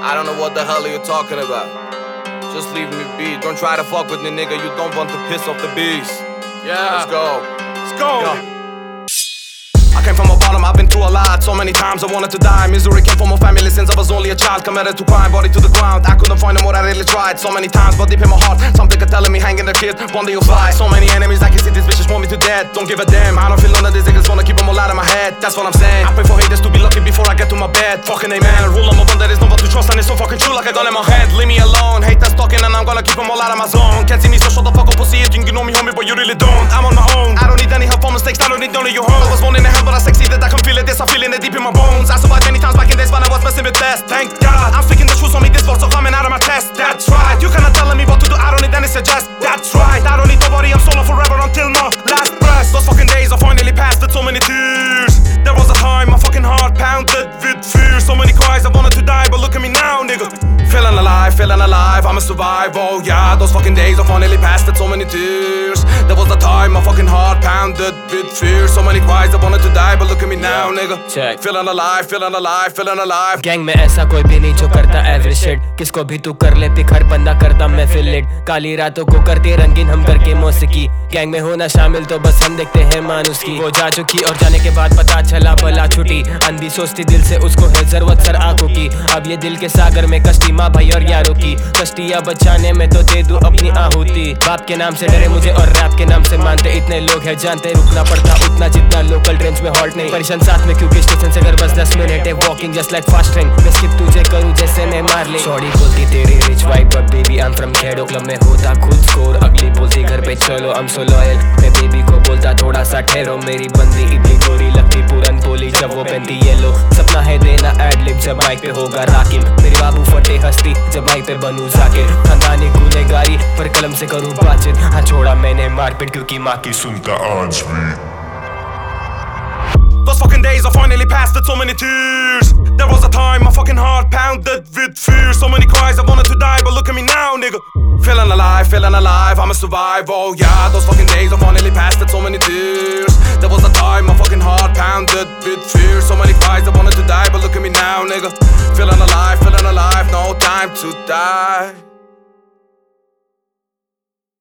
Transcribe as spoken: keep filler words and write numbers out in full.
I don't know what the hell are you talking about. Just leave me be. Don't try to fuck with me, nigga. You don't want to piss off the beast. Yeah. Let's go. Let's go. Yeah. I came from a bottom, I've been through a lot. So many times I wanted to die. Misery came from my family since I was only a child. Committed to crime, body to the ground. I couldn't find them what I really tried. So many times, but deep in my heart, something kept telling me, hang in the kid, one day you'll fly. So many enemies, I can see these bitches want me to death. Don't give a damn, I don't feel none of these niggas wanna keep them all out of my head. That's what I'm saying. I pray for haters to be lucky before I get to my bed. Fucking amen. Rule number one, there is no one to trust, and it's so fucking true like a gun in my head. Leave me alone, haters talking, and I'm gonna keep them all out of my zone. Can't see me, so shut the fuck up, pussy. You think you know me, homie, but you really don't. I'm on my own. I don't need any help for mistakes, I don't need none of your hoes. I was born in the hell, but I succeeded. I can feel it, this I'm feeling it deep in my bones. I survived many times back in days when I was messing with death. Thank God, I'm speaking the truth, so me this words are coming out of my chest. That's right, you cannot tell me what to do, I don't need any suggest. That's right, I don't need nobody, I'm solo forever until my last breath. Those fucking days are finally past with so many tears. There was a time my fucking heart pounded with fear. So many cries, I wanted to die, but look at me now, nigga. Feeling alive, feeling alive, I'ma survive, oh yeah. Those fucking days are finally past with so many tears. There was a time my fucking heart pounded with fear. So many cries, I wanted to die, but look at me now, nigga. Check. Feeling alive, feeling alive, feeling alive. Gang में ऐसा कोई भी नहीं जो करता average shit. किसको भी तू कर ले पिक, हर बंदा करता महफिल लिट. काली रातों को करते रंगीन हम करके मौसीकी. गैंग में होना शामिल तो बस हम देखते हैं मानुस की. वो जा चुकी और जाने के बाद पता चला बला छुटी. अंधी सोचती दिल से उसको है जरूरत सर आंखों की. अब ये दिल के सागर में कश्ती माँ भाई और यारों की. कश्तियाँ बचाने में तो दे दूं अपनी आहुति. बाप के नाम से डरे मुझे और रैप के नाम से मानते. इतने लोग हैं जानते, रुकना पड़ता उतना जितना लोकल ट्रेन्स में हॉल्ट नहीं. परेशान साथ में क्योंकि स्टेशन से घर बस दस मिनट है. Walking just like fast train. मैं स्किप तुझे करूँ जैसे मैं मार ले. शॉर्टी बोलती तेरी rich wife but baby I am from खेड़ो. क्लब में होता खुद स्कोर, अगली बोलती घर पे चलो आई एम सो लॉयल. मैं बेबी को बोलता थोड़ा सा ठहरो. मेरी बंदी इतनी गोरी लगती पूरन बोली जब वो पहनती येलो. सपना है देना एड लिप जब माइक पे होगा राकिम. मेरी बाबू फटे हस्ती जब माइक पे बनूं जाकिर. खानदानी गुनहगारी पर कलम से करूँ बातचीत. हाँ छोड़ा मैंने मारपीट क्योंकि माँ की सुनता आज भी. Those fucking days are finally past with so many tears. There was a time my fucking heart pounded with fear. So many cries, I wanted to die, but look at me now, nigga. Feeling alive, feeling alive, I'ma survive, oh yeah. Those fucking days are finally past with so many tears. There was a time my fucking heart pounded with fear. So many cries, I wanted to die, but look at me now, nigga. Feeling alive, feeling alive, no time to die.